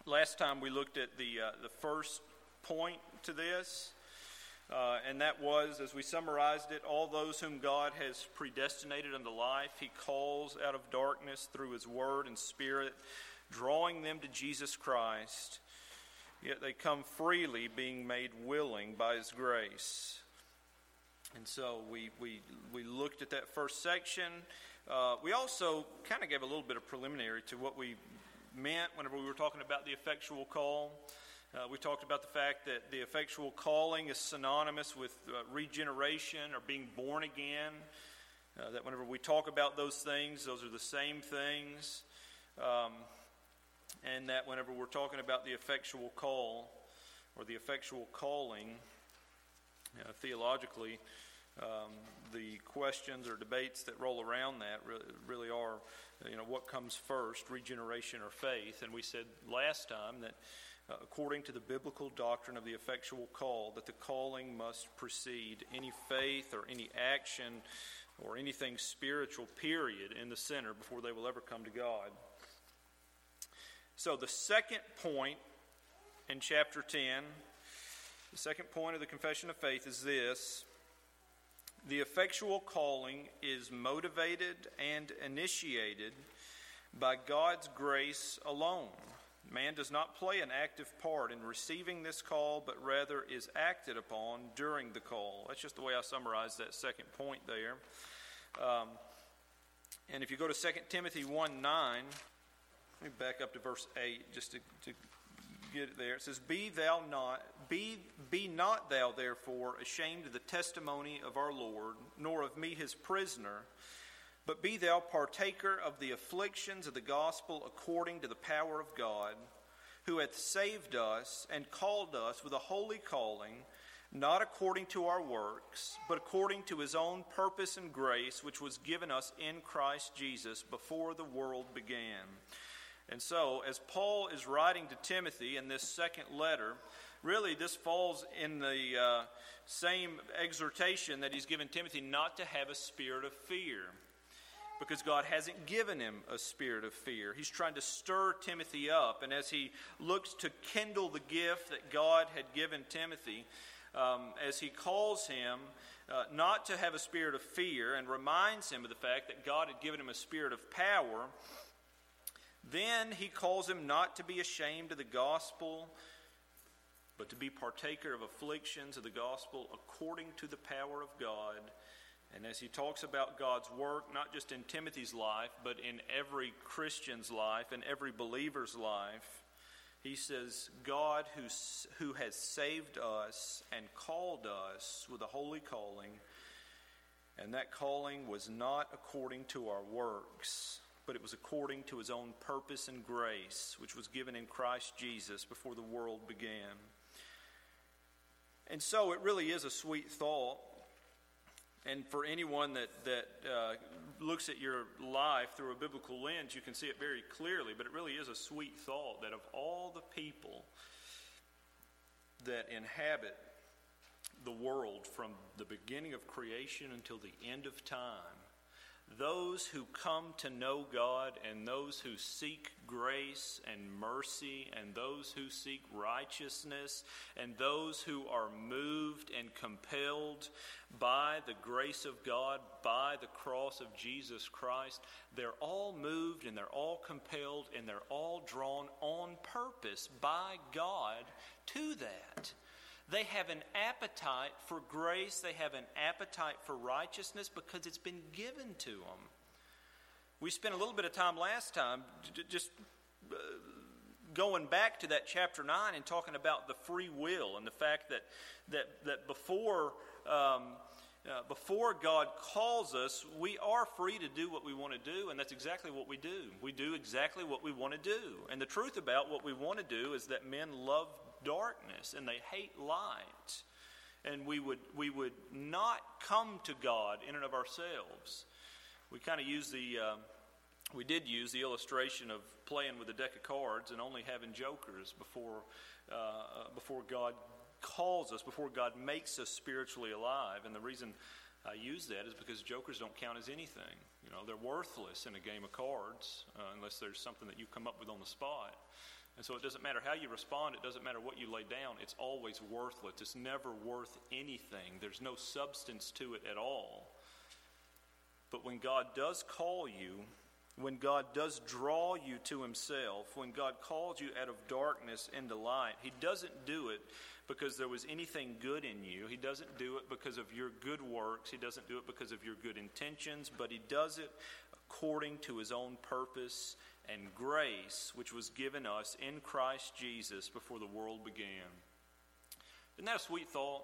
Last time we looked at the first point to this, and that was, as we summarized it, all those whom God has predestinated unto life, He calls out of darkness through His Word and Spirit, drawing them to Jesus Christ. Yet they come freely, being made willing by His grace. And so we looked at that first section. We also kind of gave a little bit of preliminary to what we meant whenever we were talking about the effectual call. We talked about the fact that the effectual calling is synonymous with regeneration or being born again. That whenever we talk about those things, those are the same things. And that whenever we're talking about the effectual call or the effectual calling, theologically, the questions or debates that roll around that really are, what comes first, regeneration or faith? And we said last time that according to the biblical doctrine of the effectual call, that the calling must precede any faith or any action or anything spiritual, period, in the sinner before they will ever come to God. So the second point in chapter 10, the second point of the confession of faith is this: the effectual calling is motivated and initiated by God's grace alone. Man does not play an active part in receiving this call, but rather is acted upon during the call. That's just the way I summarized that second point there. And if you go to 2 Timothy 1:9, let me back up to verse 8 just to get it there. It says, Be not thou therefore ashamed of the testimony of our Lord, nor of me his prisoner, but be thou partaker of the afflictions of the gospel according to the power of God, who hath saved us and called us with a holy calling, not according to our works, but according to his own purpose and grace, which was given us in Christ Jesus before the world began. And so, as Paul is writing to Timothy in this second letter, really this falls in the same exhortation that he's given Timothy not to have a spirit of fear, because God hasn't given him a spirit of fear. He's trying to stir Timothy up, and as he looks to kindle the gift that God had given Timothy, as he calls him not to have a spirit of fear and reminds him of the fact that God had given him a spirit of power, then he calls him not to be ashamed of the gospel, but to be partaker of afflictions of the gospel according to the power of God. And as he talks about God's work, not just in Timothy's life, but in every Christian's life and every believer's life, he says, God who has saved us and called us with a holy calling, and that calling was not according to our works, but it was according to his own purpose and grace, which was given in Christ Jesus before the world began. And so it really is a sweet thought. And for anyone that looks at your life through a biblical lens, you can see it very clearly. But it really is a sweet thought that of all the people that inhabit the world from the beginning of creation until the end of time, those who come to know God and those who seek grace and mercy and those who seek righteousness and those who are moved and compelled by the grace of God, by the cross of Jesus Christ, they're all moved and they're all compelled and they're all drawn on purpose by God to that. They have an appetite for grace. They have an appetite for righteousness because it's been given to them. We spent a little bit of time last time just going back to that chapter 9 and talking about the free will and the fact that before God calls us, we are free to do what we want to do, and that's exactly what we do. We do exactly what we want to do. And the truth about what we want to do is that men love darkness and they hate light, and we would not come to God in and of ourselves. We kind of did use the illustration of playing with a deck of cards and only having jokers before God calls us, before God makes us spiritually alive. And the reason I use that is because jokers don't count as anything. They're worthless in a game of cards unless there's something that you come up with on the spot. And so it doesn't matter how you respond. It doesn't matter what you lay down. It's always worthless. It's never worth anything. There's no substance to it at all. But when God does call you, when God does draw you to himself, when God calls you out of darkness into light, he doesn't do it because there was anything good in you. He doesn't do it because of your good works. He doesn't do it because of your good intentions, but he does it according to his own purpose and grace, which was given us in Christ Jesus before the world began. Isn't that a sweet thought?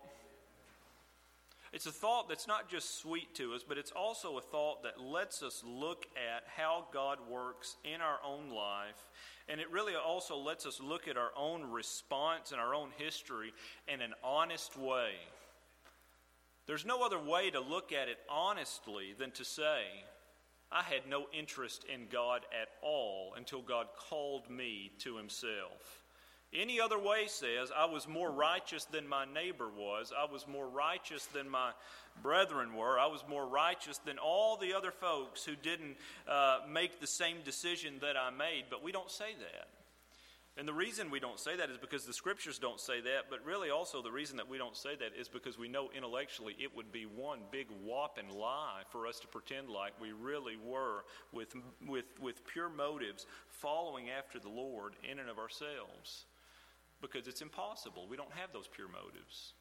It's a thought that's not just sweet to us, but it's also a thought that lets us look at how God works in our own life. And it really also lets us look at our own response and our own history in an honest way. There's no other way to look at it honestly than to say, I had no interest in God at all until God called me to himself. Any other way says, I was more righteous than my neighbor was. I was more righteous than my brethren were. I was more righteous than all the other folks who didn't make the same decision that I made. But we don't say that. And the reason we don't say that is because the scriptures don't say that, but really also the reason that we don't say that is because we know intellectually it would be one big whopping lie for us to pretend like we really were with pure motives following after the Lord in and of ourselves. Because it's impossible. We don't have those pure motives.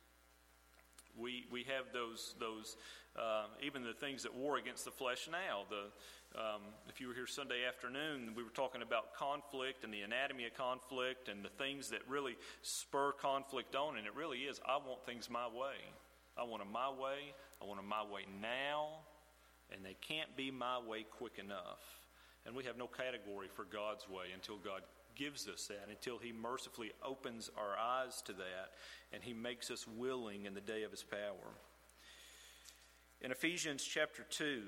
We have those even the things that war against the flesh now. If you were here Sunday afternoon, we were talking about conflict and the anatomy of conflict and the things that really spur conflict on. And it really is, I want things my way. I want them my way. I want them my way now. And they can't be my way quick enough. And we have no category for God's way until God gives us that, until he mercifully opens our eyes to that and he makes us willing in the day of his power. In Ephesians chapter 2,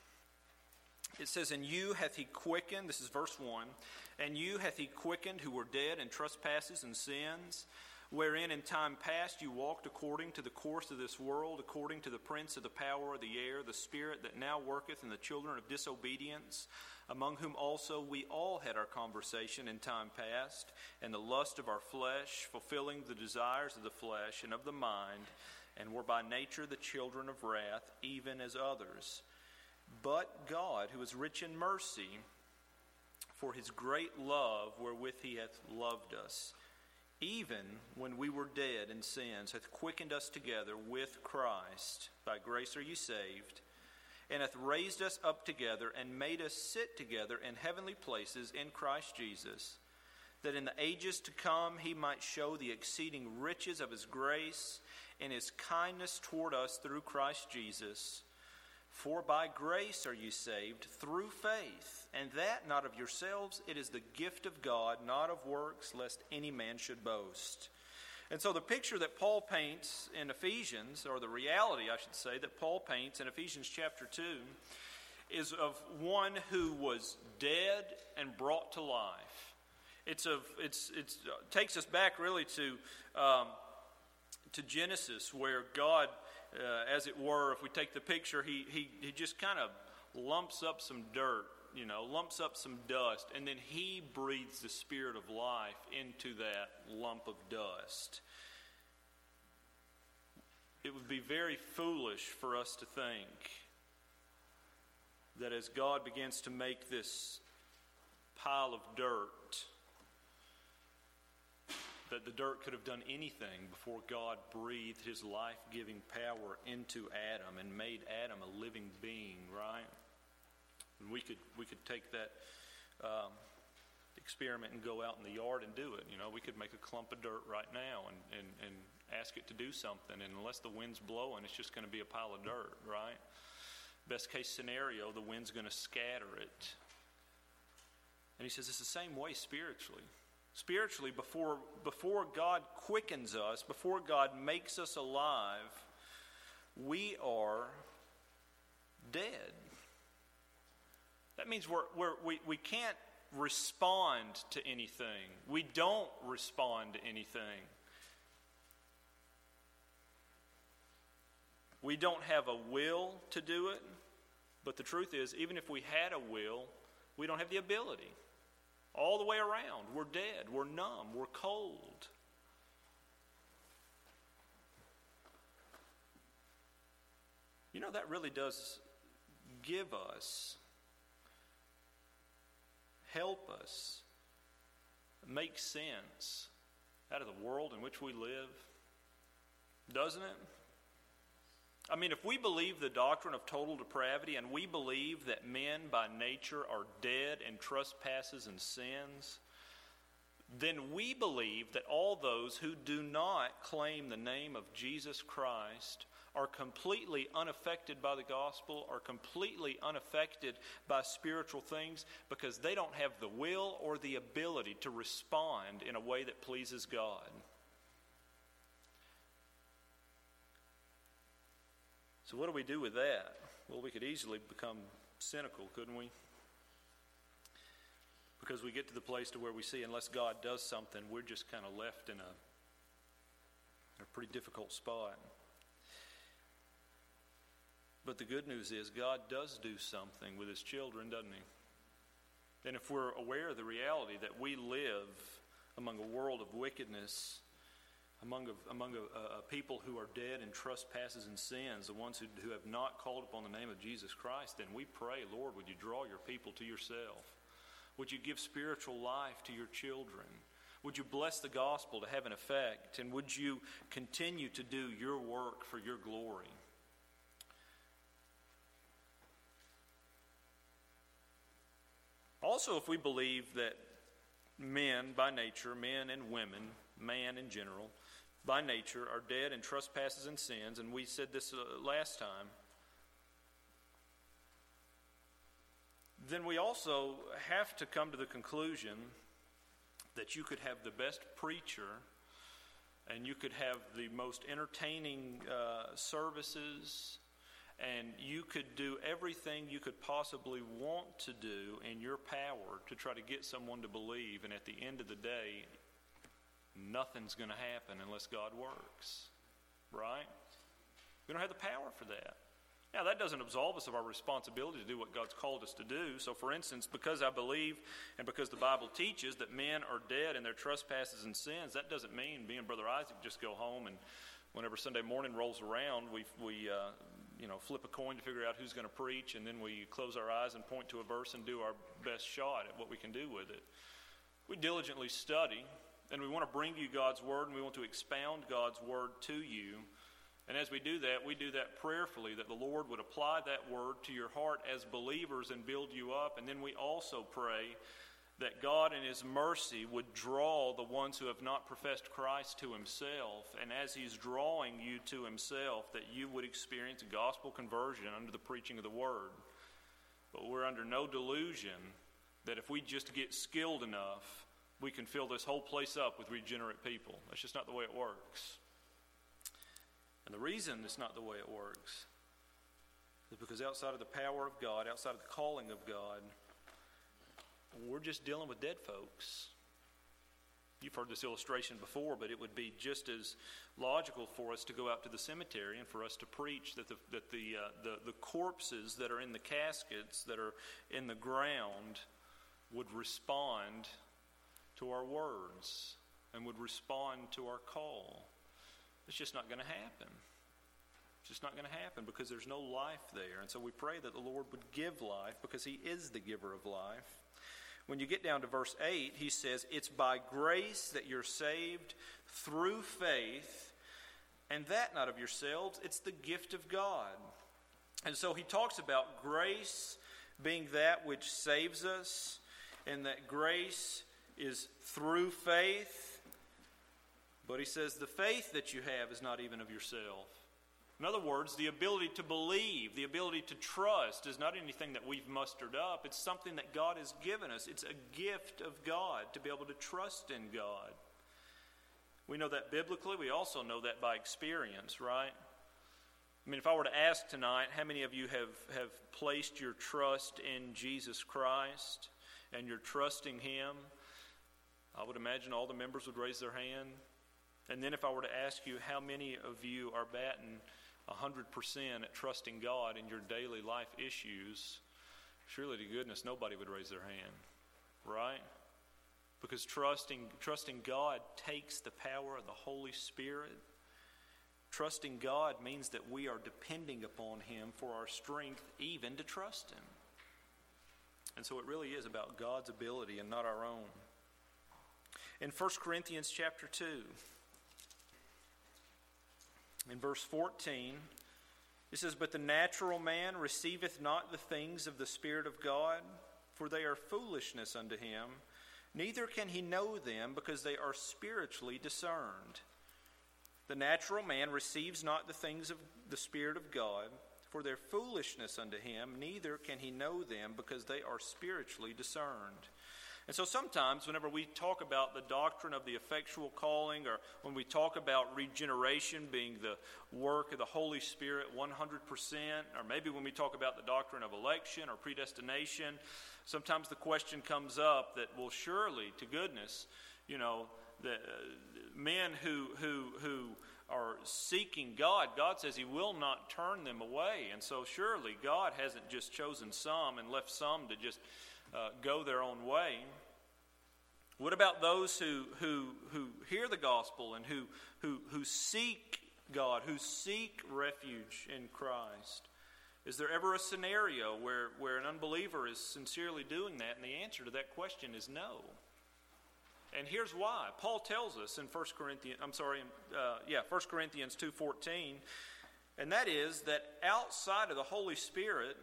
it says, And you hath he quickened, this is verse 1, And you hath he quickened who were dead in trespasses and sins, wherein in time past you walked according to the course of this world, according to the prince of the power of the air, the spirit that now worketh in the children of disobedience, among whom also we all had our conversation in time past, and the lust of our flesh, fulfilling the desires of the flesh and of the mind, and were by nature the children of wrath, even as others. But God, who is rich in mercy, for his great love wherewith he hath loved us, even when we were dead in sins, hath quickened us together with Christ. By grace are you saved, and hath raised us up together and made us sit together in heavenly places in Christ Jesus, that in the ages to come he might show the exceeding riches of his grace and his kindness toward us through Christ Jesus. For by grace are you saved through faith, and that not of yourselves, it is the gift of God, not of works, lest any man should boast. And so the picture that Paul paints in Ephesians, or the reality, I should say, that Paul paints in Ephesians chapter 2, is of one who was dead and brought to life. It takes us back really to Genesis, where God, as it were, if we take the picture, he just kind of lumps up some dirt, lumps up some dust, and then he breathes the spirit of life into that lump of dust. It would be very foolish for us to think that as God begins to make this pile of dirt, that the dirt could have done anything before God breathed his life-giving power into Adam and made Adam a living being, right? And we could take that experiment and go out in the yard and do it. We could make a clump of dirt right now and ask it to do something, and unless the wind's blowing, it's just going to be a pile of dirt, right? Best case scenario, the wind's going to scatter it. And he says it's the same way spiritually. Spiritually, before God quickens us, before God makes us alive, we are dead. That means we can't respond to anything. We don't respond to anything. We don't have a will to do it, but the truth is, even if we had a will, we don't have the ability. All the way around. We're dead. We're numb. We're cold. You know, that really does give us, help us, make sense out of the world in which we live, doesn't it? I mean, if we believe the doctrine of total depravity and we believe that men by nature are dead in trespasses and sins, then we believe that all those who do not claim the name of Jesus Christ are completely unaffected by the gospel, are completely unaffected by spiritual things because they don't have the will or the ability to respond in a way that pleases God. So what do we do with that? Well, we could easily become cynical, couldn't we? Because we get to the place to where we see unless God does something, we're just kind of left in a pretty difficult spot. But the good news is God does do something with his children, doesn't he? And if we're aware of the reality that we live among a world of wickedness, among a people who are dead in trespasses and sins, the ones who have not called upon the name of Jesus Christ, then we pray, Lord, would you draw your people to yourself? Would you give spiritual life to your children? Would you bless the gospel to have an effect? And would you continue to do your work for your glory? Also, if we believe that men by nature, men and women, man in general, by nature are dead in trespasses and sins, and we said this last time, then we also have to come to the conclusion that you could have the best preacher and you could have the most entertaining services, and you could do everything you could possibly want to do in your power to try to get someone to believe, and at the end of the day, nothing's going to happen unless God works, right? We don't have the power for that. Now, that doesn't absolve us of our responsibility to do what God's called us to do. So, for instance, because I believe and because the Bible teaches that men are dead in their trespasses and sins, that doesn't mean me and Brother Isaac just go home and whenever Sunday morning rolls around, we flip a coin to figure out who's going to preach, and then we close our eyes and point to a verse and do our best shot at what we can do with it. We diligently study, and we want to bring you God's Word, and we want to expound God's Word to you. And as we do that prayerfully, that the Lord would apply that Word to your heart as believers and build you up. And then we also pray that God in His mercy would draw the ones who have not professed Christ to Himself. And as He's drawing you to Himself, that you would experience a gospel conversion under the preaching of the Word. But we're under no delusion that if we just get skilled enough, we can fill this whole place up with regenerate people. That's just not the way it works. And the reason it's not the way it works is because outside of the power of God, outside of the calling of God, we're just dealing with dead folks. You've heard this illustration before, but it would be just as logical for us to go out to the cemetery and for us to preach that the corpses that are in the caskets, that are in the ground, would respond to our words and would respond to our call. It's just not going to happen. It's just not going to happen because there's no life there. And so we pray that the Lord would give life because He is the giver of life. When you get down to verse 8, he says, it's by grace that you're saved through faith, and that not of yourselves, it's the gift of God. And so he talks about grace being that which saves us, and that grace is through faith. But he says the faith that you have is not even of yourself. In other words, the ability to believe, the ability to trust is not anything that we've mustered up. It's something that God has given us. It's a gift of God to be able to trust in God. We know that biblically. We also know that by experience, right? I mean, if I were to ask tonight, how many of you have placed your trust in Jesus Christ and you're trusting Him, I would imagine all the members would raise their hand. And then if I were to ask you how many of you are batting 100% at trusting God in your daily life issues, surely to goodness nobody would raise their hand, right? Because trusting God takes the power of the Holy Spirit. Trusting God means that we are depending upon Him for our strength even to trust Him. And so it really is about God's ability and not our own. In 1 Corinthians chapter 2, in verse 14, it says, "But the natural man receiveth not the things of the Spirit of God, for they are foolishness unto him. Neither can he know them, because they are spiritually discerned. The natural man receives not the things of the Spirit of God, for their foolishness unto him. Neither can he know them, because they are spiritually discerned." And so sometimes whenever we talk about the doctrine of the effectual calling, or when we talk about regeneration being the work of the Holy Spirit 100%, or maybe when we talk about the doctrine of election or predestination, sometimes the question comes up that, well, surely, to goodness, the men who are seeking God, God says He will not turn them away. And so surely God hasn't just chosen some and left some to just go their own way. What about those who hear the gospel and who seek God, who seek refuge in Christ? Is there ever a scenario where an unbeliever is sincerely doing that? And the answer to that question is no. And here's why. Paul tells us in 1 Corinthians 2:14, and that is that outside of the Holy Spirit,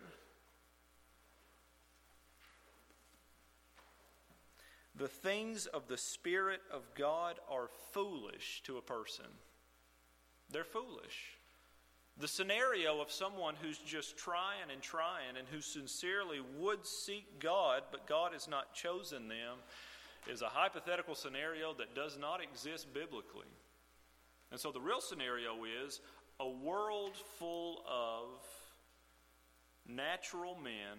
the things of the Spirit of God are foolish to a person. They're foolish. The scenario of someone who's just trying and who sincerely would seek God, but God has not chosen them, is a hypothetical scenario that does not exist biblically. And so the real scenario is a world full of natural men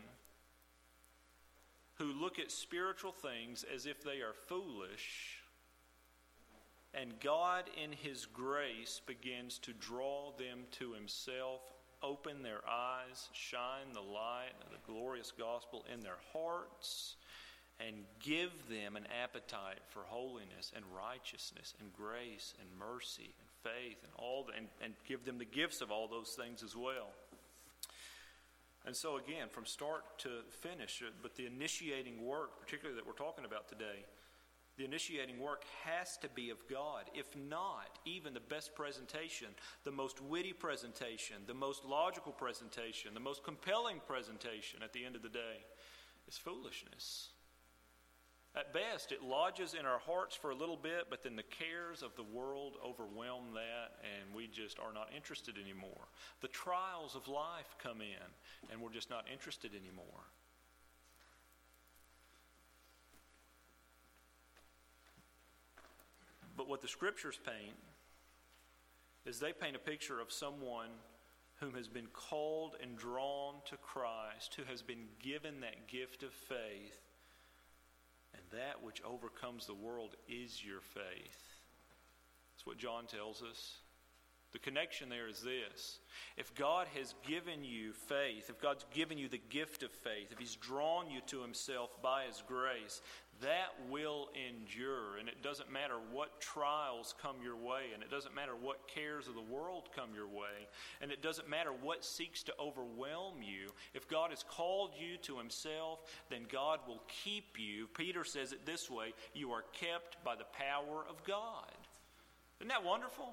who look at spiritual things as if they are foolish, and God in His grace begins to draw them to Himself, open their eyes, shine the light of the glorious gospel in their hearts, and give them an appetite for holiness and righteousness and grace and mercy and faith and give them the gifts of all those things as well. And so again, from start to finish, but the initiating work, particularly that we're talking about today, the initiating work has to be of God. If not, even the best presentation, the most witty presentation, the most logical presentation, the most compelling presentation at the end of the day is foolishness. At best, it lodges in our hearts for a little bit, but then the cares of the world overwhelm that, and we just are not interested anymore. The trials of life come in, and we're just not interested anymore. But what the Scriptures paint is they paint a picture of someone whom has been called and drawn to Christ, who has been given that gift of faith. And that which overcomes the world is your faith. That's what John tells us. The connection there is this. If God has given you faith, if God's given you the gift of faith, if He's drawn you to Himself by His grace, that will endure. And it doesn't matter what trials come your way, and it doesn't matter what cares of the world come your way, and it doesn't matter what seeks to overwhelm you. If God has called you to Himself, then God will keep you. Peter says it this way: you are kept by the power of God. Isn't that wonderful?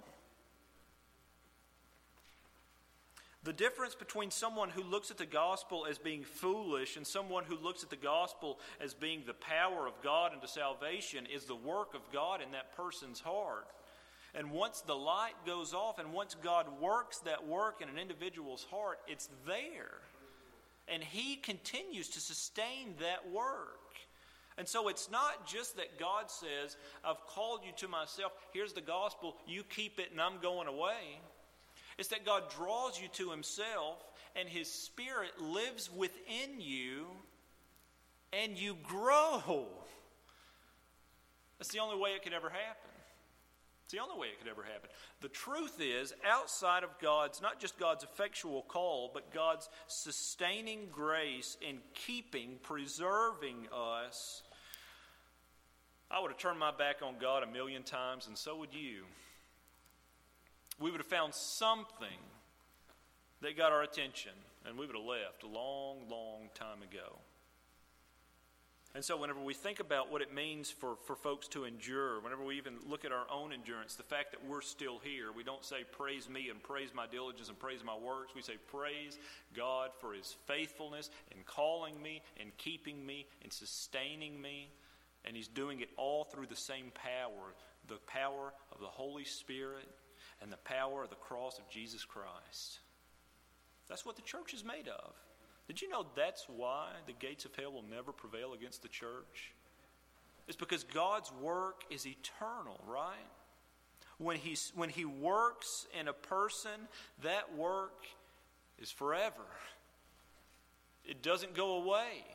The difference between someone who looks at the gospel as being foolish and someone who looks at the gospel as being the power of God unto salvation is the work of God in that person's heart. And once the light goes off and once God works that work in an individual's heart, it's there. And He continues to sustain that work. And so it's not just that God says, I've called you to myself, here's the gospel, you keep it and I'm going away. It's that God draws you to Himself and His Spirit lives within you and you grow. That's the only way it could ever happen. It's the only way it could ever happen. The truth is, outside of God's, not just God's effectual call, but God's sustaining grace in keeping, preserving us, I would have turned my back on God 1,000,000 times, and so would you. We would have found something that got our attention, and we would have left a long, long time ago. And so whenever we think about what it means for folks to endure, whenever we even look at our own endurance, the fact that we're still here, we don't say praise me and praise my diligence and praise my works. We say praise God for his faithfulness in calling me and keeping me and sustaining me. And he's doing it all through the same power, the power of the Holy Spirit and the power of the cross of Jesus Christ. That's what the church is made of. Did you know that's why the gates of hell will never prevail against the church? It's because God's work is eternal, right? When he works in a person, that work is forever. It doesn't go away.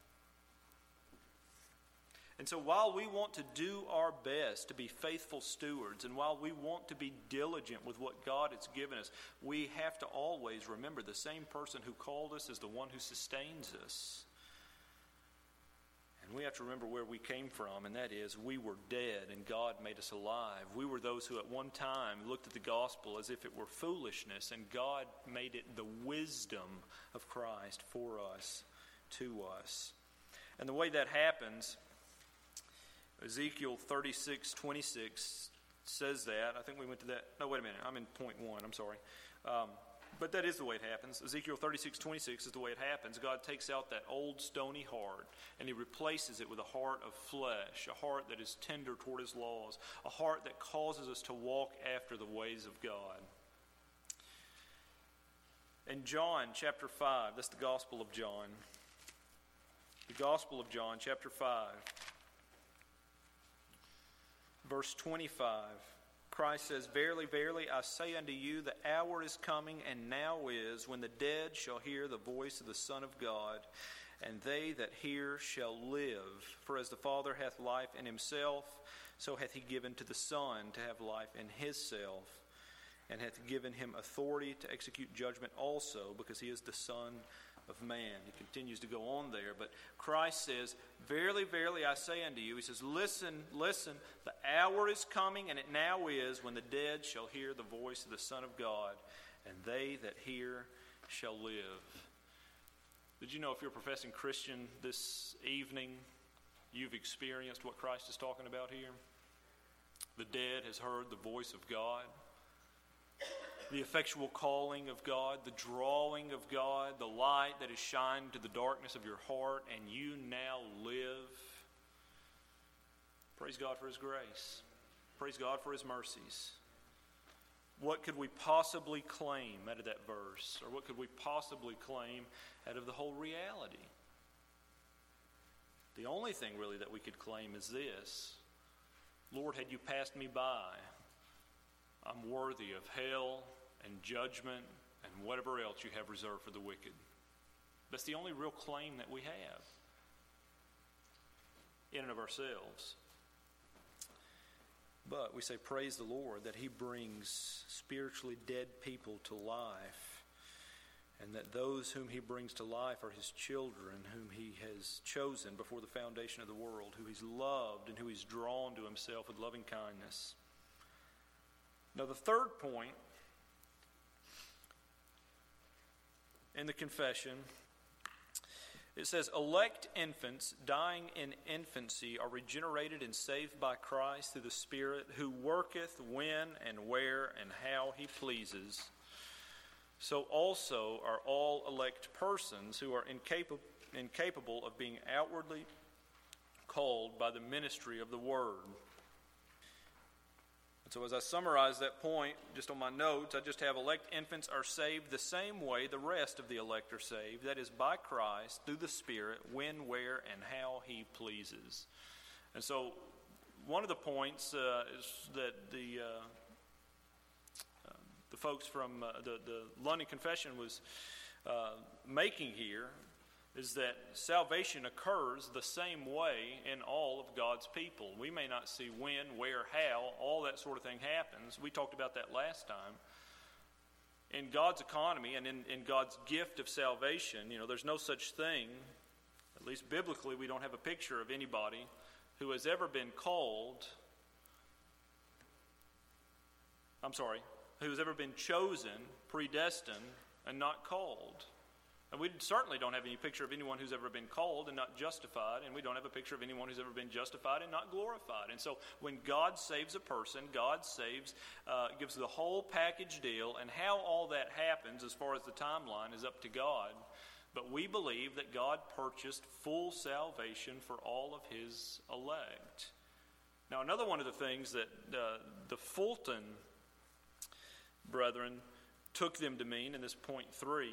And so while we want to do our best to be faithful stewards, and while we want to be diligent with what God has given us, we have to always remember the same person who called us is the one who sustains us. And we have to remember where we came from, and that is we were dead and God made us alive. We were those who at one time looked at the gospel as if it were foolishness, and God made it the wisdom of Christ for us, to us. And the way that happens, Ezekiel 36:26 says that. I think we went to that. No, wait a minute. I'm in point 1. I'm sorry. But that is the way it happens. Ezekiel 36:26 is the way it happens. God takes out that old stony heart and he replaces it with a heart of flesh, a heart that is tender toward his laws, a heart that causes us to walk after the ways of God. In John chapter 5, that's the Gospel of John. The Gospel of John chapter 5. Verse 25, Christ says, Verily, verily, I say unto you, the hour is coming, and now is, when the dead shall hear the voice of the Son of God, and they that hear shall live. For as the Father hath life in himself, so hath he given to the Son to have life in himself, and hath given him authority to execute judgment also, because he is the Son of man. He continues to go on there, but Christ says, Verily, verily, I say unto you, he says, Listen, listen, the hour is coming, and it now is, when the dead shall hear the voice of the Son of God, and they that hear shall live. Did you know if you're a professing Christian this evening, you've experienced what Christ is talking about here? The dead has heard the voice of God. The effectual calling of God, the drawing of God, the light that is shined to the darkness of your heart, and you now live. Praise God for his grace. Praise God for his mercies. What could we possibly claim out of that verse? Or what could we possibly claim out of the whole reality? The only thing really that we could claim is this: Lord, had you passed me by, I'm worthy of hell and judgment and whatever else you have reserved for the wicked. That's the only real claim that we have in and of ourselves. But we say, praise the Lord, that he brings spiritually dead people to life, and that those whom he brings to life are his children, whom he has chosen before the foundation of the world, who he's loved and who he's drawn to himself with loving kindness. Now, the third point in the confession, it says, elect infants dying in infancy are regenerated and saved by Christ through the Spirit, who worketh when and where and how he pleases. So also are all elect persons who are incapable of being outwardly called by the ministry of the Word. So as I summarize that point, just on my notes, I just have elect infants are saved the same way the rest of the elect are saved. That is, by Christ, through the Spirit, when, where, and how he pleases. And so one of the points is that the folks from the London Confession was making here is that salvation occurs the same way in all of God's people. We may not see when, where, how, all that sort of thing happens. We talked about that last time. In God's economy and in God's gift of salvation, there's no such thing, at least biblically, we don't have a picture of anybody who has ever been chosen, predestined, and not called. And we certainly don't have any picture of anyone who's ever been called and not justified, and we don't have a picture of anyone who's ever been justified and not glorified. And so when God saves a person, God gives the whole package deal, and how all that happens as far as the timeline is up to God. But we believe that God purchased full salvation for all of his elect. Now, another one of the things that the Fulton brethren took them to mean in this point 3,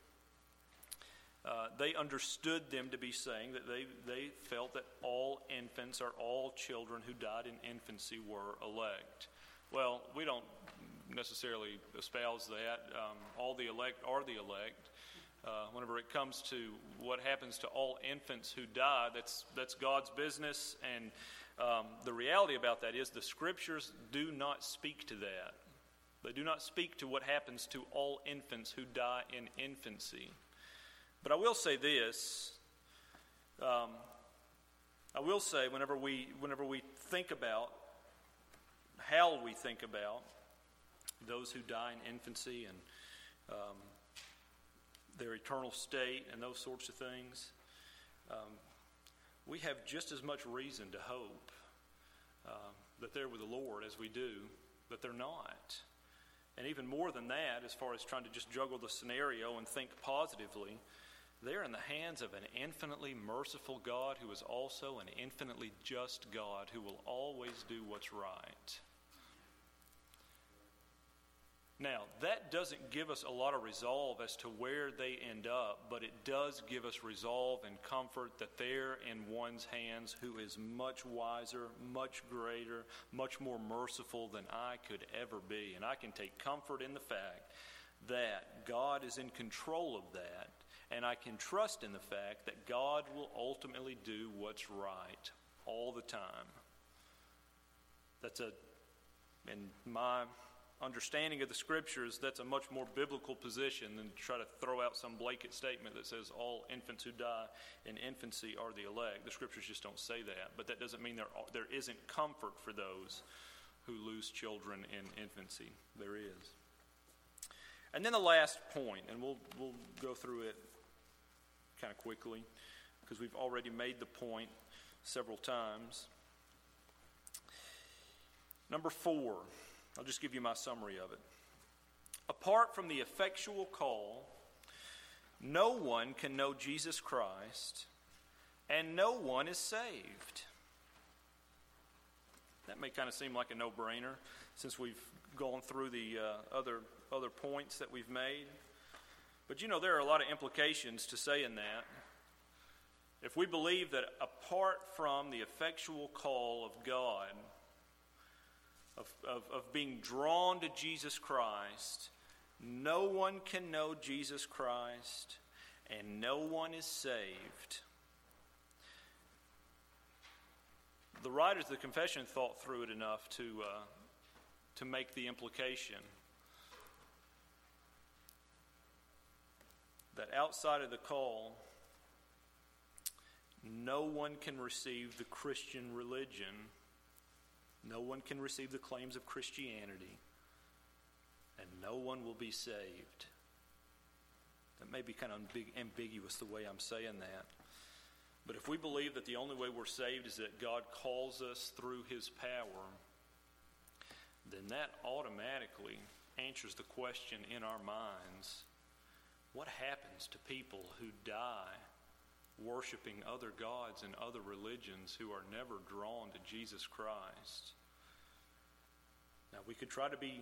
they understood them to be saying that they felt that all infants or all children who died in infancy were elect. Well, we don't necessarily espouse that. All the elect are the elect. Whenever it comes to what happens to all infants who die, that's God's business. And the reality about that is the Scriptures do not speak to that. They do not speak to what happens to all infants who die in infancy. But I will say this. I will say whenever we think about how we think about those who die in infancy and their eternal state and those sorts of things, we have just as much reason to hope that they're with the Lord as we do that they're not. And even more than that, as far as trying to just juggle the scenario and think positively, they're in the hands of an infinitely merciful God who is also an infinitely just God who will always do what's right. Now, that doesn't give us a lot of resolve as to where they end up, but it does give us resolve and comfort that they're in one's hands who is much wiser, much greater, much more merciful than I could ever be. And I can take comfort in the fact that God is in control of that, and I can trust in the fact that God will ultimately do what's right all the time. In my understanding of the Scriptures, that's a much more biblical position than to try to throw out some blanket statement that says all infants who die in infancy are the elect. The Scriptures just don't say that, but that doesn't mean there isn't comfort for those who lose children in infancy. There is. And then the last point, and we'll go through it kind of quickly because we've already made the point several times. Number 4. I'll just give you my summary of it. Apart from the effectual call, no one can know Jesus Christ, and no one is saved. That may kind of seem like a no-brainer since we've gone through the other points that we've made. But there are a lot of implications to saying that. If we believe that apart from the effectual call of God, of being drawn to Jesus Christ, no one can know Jesus Christ, and no one is saved. The writers of the Confession thought through it enough to make the implication that outside of the call, no one can receive the Christian religion. No one can receive the claims of Christianity, and no one will be saved. That may be kind of ambiguous the way I'm saying that. But if we believe that the only way we're saved is that God calls us through his power, then that automatically answers the question in our minds, what happens to people who die worshiping other gods and other religions who are never drawn to Jesus Christ? Now, we could try to be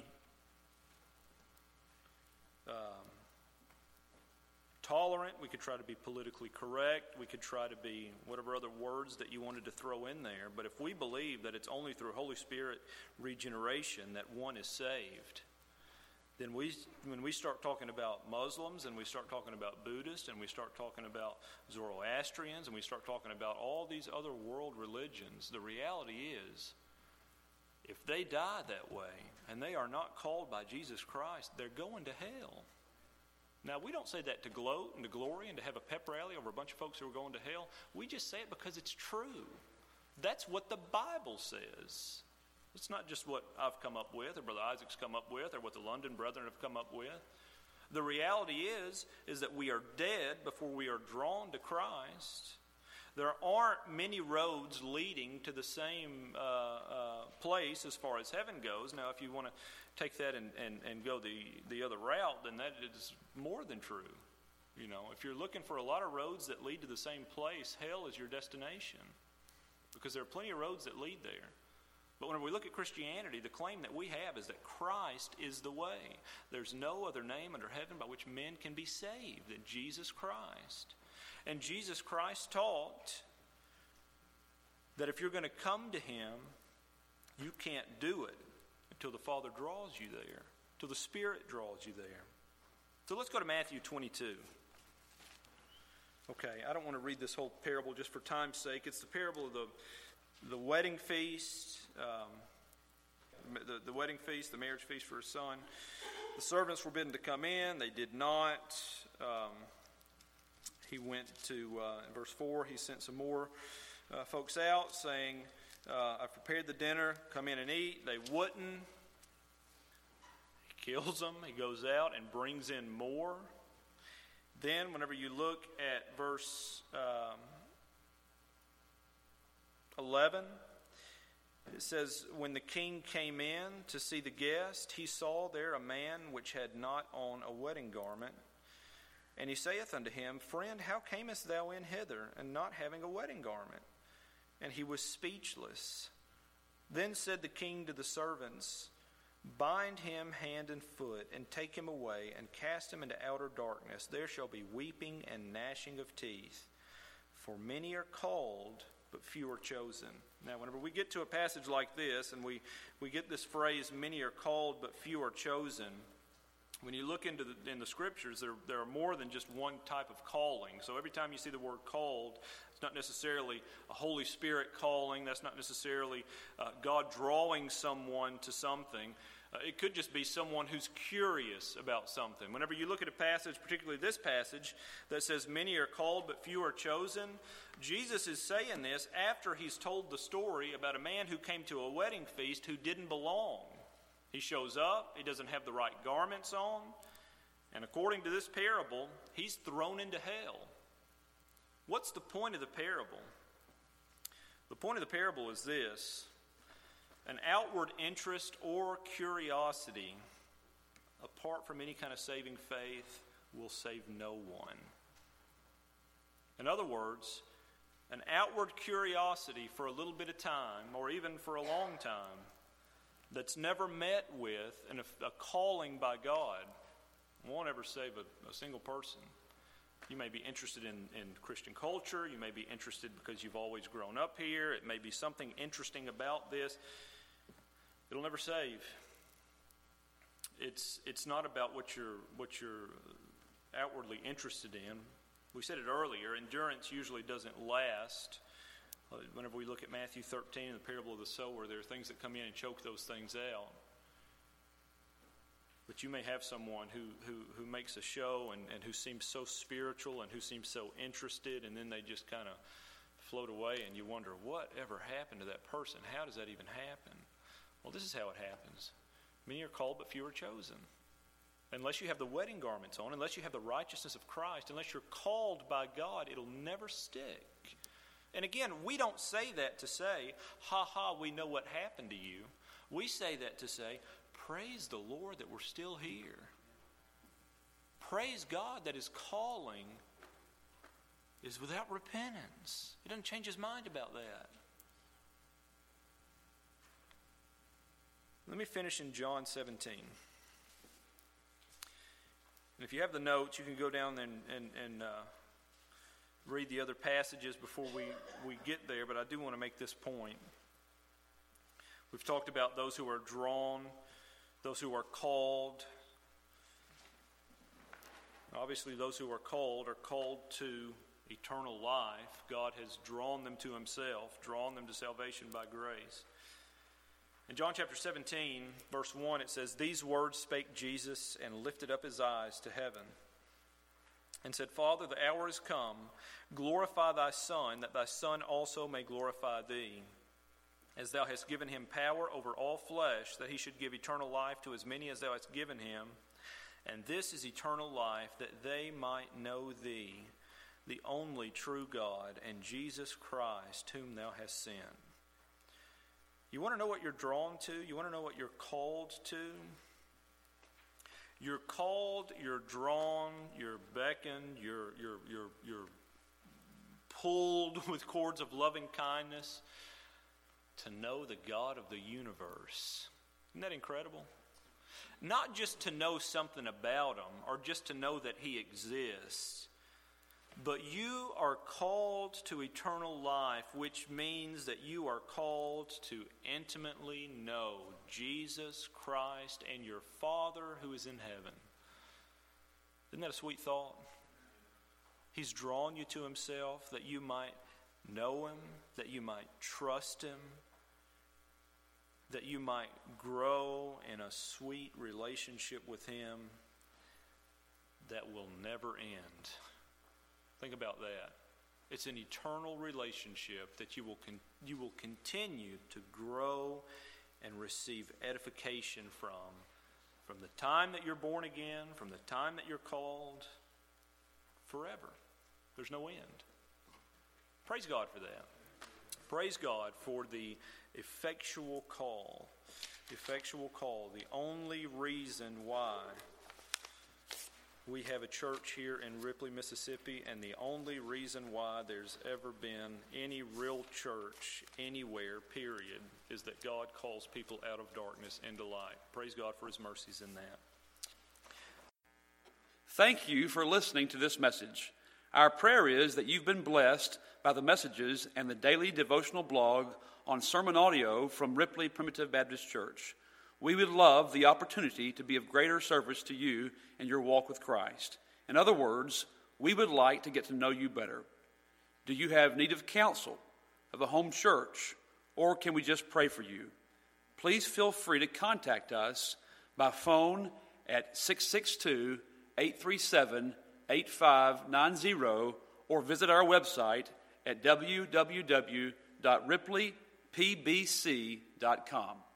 tolerant, we could try to be politically correct, we could try to be whatever other words that you wanted to throw in there, but if we believe that it's only through Holy Spirit regeneration that one is saved, then when we start talking about Muslims and we start talking about Buddhists and we start talking about Zoroastrians and we start talking about all these other world religions, the reality is if they die that way and they are not called by Jesus Christ, they're going to hell. Now, we don't say that to gloat and to glory and to have a pep rally over a bunch of folks who are going to hell. We just say it because it's true. That's what the Bible says. It's not just what I've come up with, or Brother Isaac's come up with, or what the London Brethren have come up with. The reality is that we are dead before we are drawn to Christ. There aren't many roads leading to the same place as far as heaven goes. Now, if you want to take that and go the other route, then that is more than true. You know, if you're looking for a lot of roads that lead to the same place, hell is your destination. Because there are plenty of roads that lead there. But when we look at Christianity, the claim that we have is that Christ is the way. There's no other name under heaven by which men can be saved than Jesus Christ. And Jesus Christ taught that if you're going to come to Him, you can't do it until the Father draws you there, until the Spirit draws you there. So let's go to Matthew 22. Okay, I don't want to read this whole parable just for time's sake. It's the parable of the wedding feast, the wedding feast, the marriage feast for His son. The servants were bidden to come in. They did not. He went to, in verse 4, he sent some more folks out saying, I've prepared the dinner, come in and eat. They wouldn't. He kills them. He goes out and brings in more. Then, whenever you look at verse 11, it says, when the king came in to see the guest, he saw there a man which had not on a wedding garment. And he saith unto him, Friend, how camest thou in hither, and not having a wedding garment? And he was speechless. Then said the king to the servants, Bind him hand and foot, and take him away, and cast him into outer darkness. There shall be weeping and gnashing of teeth. For many are called, but few are chosen. Now, whenever we get to a passage like this, and we get this phrase, many are called, but few are chosen, when you look into in the Scriptures, there are more than just one type of calling. So every time you see the word called, it's not necessarily a Holy Spirit calling. That's not necessarily God drawing someone to something. It could just be someone who's curious about something. Whenever you look at a passage, particularly this passage, that says many are called but few are chosen, Jesus is saying this after he's told the story about a man who came to a wedding feast who didn't belong. He shows up, he doesn't have the right garments on, and according to this parable, he's thrown into hell. What's the point of the parable? The point of the parable is this: an outward interest or curiosity, apart from any kind of saving faith, will save no one. In other words, an outward curiosity for a little bit of time, or even for a long time, that's never met with a calling by God won't ever save a single person. You may be interested in Christian culture. You may be interested because you've always grown up here. It may be something interesting about this. It'll never save. It's not about what you're outwardly interested in. We said it earlier, endurance usually doesn't last. Whenever we look at Matthew 13 and the parable of the sower, there are things that come in and choke those things out. But you may have someone who makes a show and who seems so spiritual and who seems so interested, and then they just kind of float away, and you wonder, what ever happened to that person? How does that even happen? Well, this is how it happens. Many are called, but few are chosen. Unless you have the wedding garments on, unless you have the righteousness of Christ, unless you're called by God, it'll never stick. And again, we don't say that to say, ha ha, we know what happened to you. We say that to say, praise the Lord that we're still here. Praise God that His calling is without repentance. He doesn't change His mind about that. Let me finish in John 17. And if you have the notes, you can go down and read the other passages before we get there, but I do want to make this point. We've talked about those who are drawn, those who are called. Obviously, those who are called to eternal life. God has drawn them to Himself, drawn them to salvation by grace. In John chapter 17, verse 1, it says, These words spake Jesus and lifted up His eyes to heaven and said, Father, the hour is come. Glorify thy Son, that thy Son also may glorify thee, as thou hast given him power over all flesh, that he should give eternal life to as many as thou hast given him. And this is eternal life, that they might know thee, the only true God, and Jesus Christ, whom thou hast sent. You want to know what you're drawn to? You want to know what you're called to? You're called, you're drawn, you're beckoned, you're pulled with cords of loving kindness to know the God of the universe. Isn't that incredible? Not just to know something about him or just to know that he exists, but you are called to eternal life, which means that you are called to intimately know Jesus Christ and your Father who is in heaven. Isn't that a sweet thought? He's drawn you to himself that you might know him, that you might trust him, that you might grow in a sweet relationship with him that will never end. Think about that. It's an eternal relationship that you will continue to grow and receive edification from the time that you're born again, from the time that you're called, forever. There's no end. Praise God for that. Praise God for the effectual call. Effectual call. The only reason why we have a church here in Ripley, Mississippi, and the only reason why there's ever been any real church anywhere, period, is that God calls people out of darkness into light. Praise God for his mercies in that. Thank you for listening to this message. Our prayer is that you've been blessed by the messages and the daily devotional blog on sermon audio from Ripley Primitive Baptist Church. We would love the opportunity to be of greater service to you in your walk with Christ. In other words, we would like to get to know you better. Do you have need of counsel, of a home church, or can we just pray for you? Please feel free to contact us by phone at 662-837-8590 or visit our website at www.ripleypbc.com.